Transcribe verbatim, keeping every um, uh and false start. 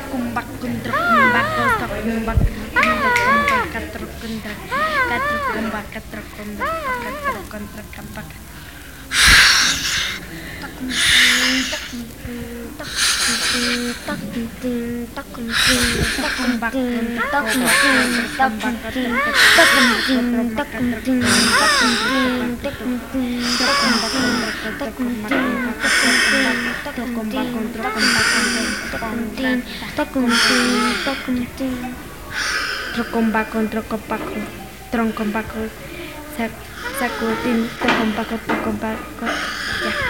Takumbakun trukumbako takumbak takumbak katrukunda katrukumbak katrukumbak katrukun trukumbak Trocombacon, trocopaco, troncompaco, sacutin, trocompaco, trocompaco, ya.